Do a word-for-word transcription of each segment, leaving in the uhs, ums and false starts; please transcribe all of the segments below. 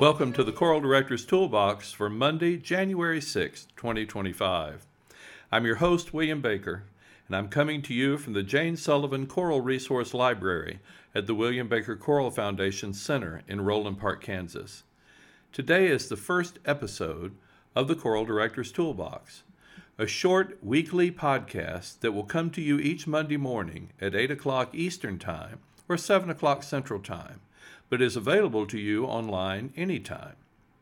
Welcome to the Choral Director's Toolbox for Monday, January sixth, twenty twenty-five. I'm your host, William Baker, and I'm coming to you from the Jane Sullivan Choral Resource Library at the William Baker Choral Foundation Center in Roland Park, Kansas. Today is the first episode of the Choral Director's Toolbox, a short weekly podcast that will come to you each Monday morning at eight o'clock Eastern Time or seven o'clock Central Time, but is available to you online anytime.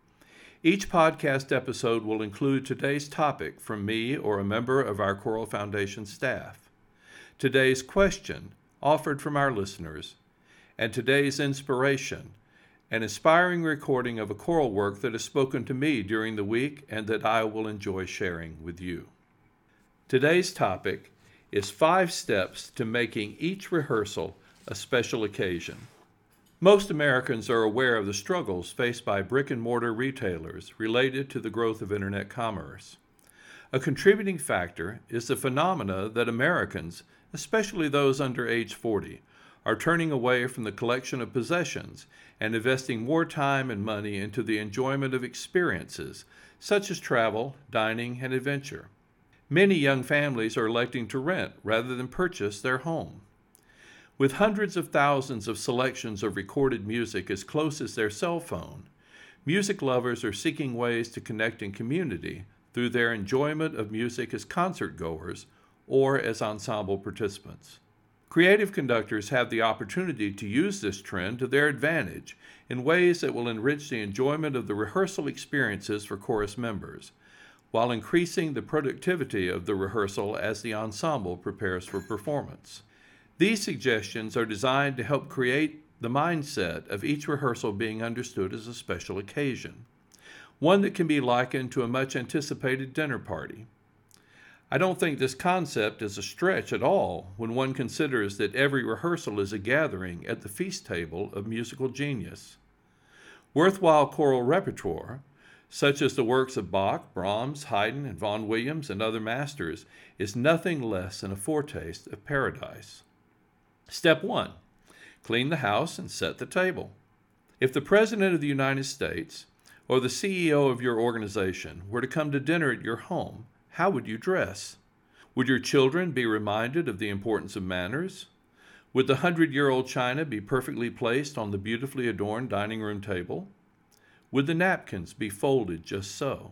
Each podcast episode will include today's topic from me or a member of our Choral Foundation staff, today's question offered from our listeners, and today's inspiration, an inspiring recording of a choral work that has spoken to me during the week and that I will enjoy sharing with you. Today's topic is five steps to making each rehearsal a special occasion. Most Americans are aware of the struggles faced by brick-and-mortar retailers related to the growth of internet commerce. A contributing factor is the phenomena that Americans, especially those under age forty, are turning away from the collection of possessions and investing more time and money into the enjoyment of experiences such as travel, dining, and adventure. Many young families are electing to rent rather than purchase their home. With hundreds of thousands of selections of recorded music as close as their cell phone, music lovers are seeking ways to connect in community through their enjoyment of music as concert-goers or as ensemble participants. Creative conductors have the opportunity to use this trend to their advantage in ways that will enrich the enjoyment of the rehearsal experiences for chorus members, while increasing the productivity of the rehearsal as the ensemble prepares for performance. These suggestions are designed to help create the mindset of each rehearsal being understood as a special occasion, one that can be likened to a much-anticipated dinner party. I don't think this concept is a stretch at all when one considers that every rehearsal is a gathering at the feast table of musical genius. Worthwhile choral repertoire, such as the works of Bach, Brahms, Haydn, and Vaughan Williams, and other masters, is nothing less than a foretaste of paradise. Step one, clean the house and set the table. If the President of the United States or the C E O of your organization were to come to dinner at your home, how would you dress? Would your children be reminded of the importance of manners? Would the hundred-year-old china be perfectly placed on the beautifully adorned dining room table? Would the napkins be folded just so?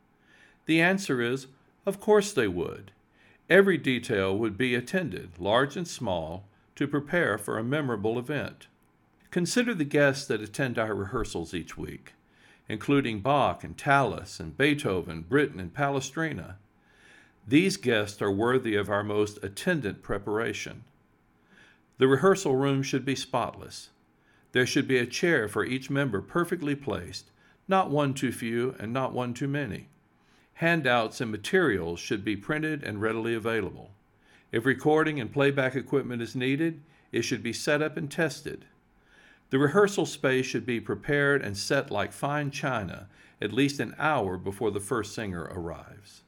The answer is, of course they would. Every detail would be attended, large and small, to prepare for a memorable event. Consider the guests that attend our rehearsals each week, including Bach and Tallis and Beethoven, Britten and Palestrina. These guests are worthy of our most attendant preparation. The rehearsal room should be spotless. There should be a chair for each member perfectly placed, not one too few and not one too many. Handouts and materials should be printed and readily available. If recording and playback equipment is needed, it should be set up and tested. The rehearsal space should be prepared and set like fine china at least an hour before the first singer arrives.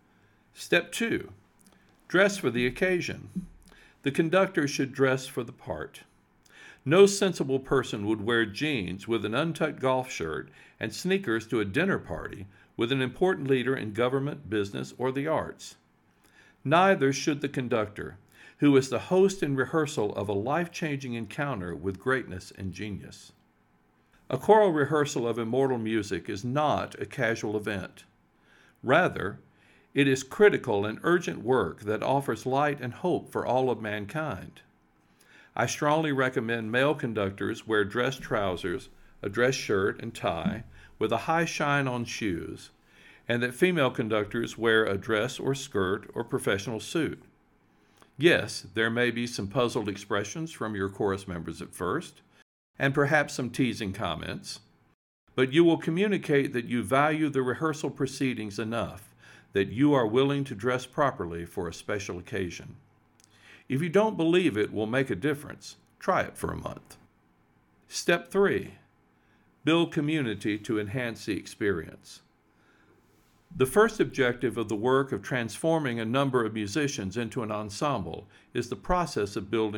Step two, dress for the occasion. The conductor should dress for the part. No sensible person would wear jeans with an untucked golf shirt and sneakers to a dinner party with an important leader in government, business, or the arts. Neither should the conductor, who is the host and rehearsal of a life-changing encounter with greatness and genius. A choral rehearsal of immortal music is not a casual event. Rather, it is critical and urgent work that offers light and hope for all of mankind. I strongly recommend male conductors wear dress trousers, a dress shirt and tie, with a high shine on shoes, and that female conductors wear a dress or skirt or professional suit. Yes, there may be some puzzled expressions from your chorus members at first, and perhaps some teasing comments, but you will communicate that you value the rehearsal proceedings enough that you are willing to dress properly for a special occasion. If you don't believe it will make a difference, try it for a month. Step three, build community to enhance the experience. The first objective of the work of transforming a number of musicians into an ensemble is the process of building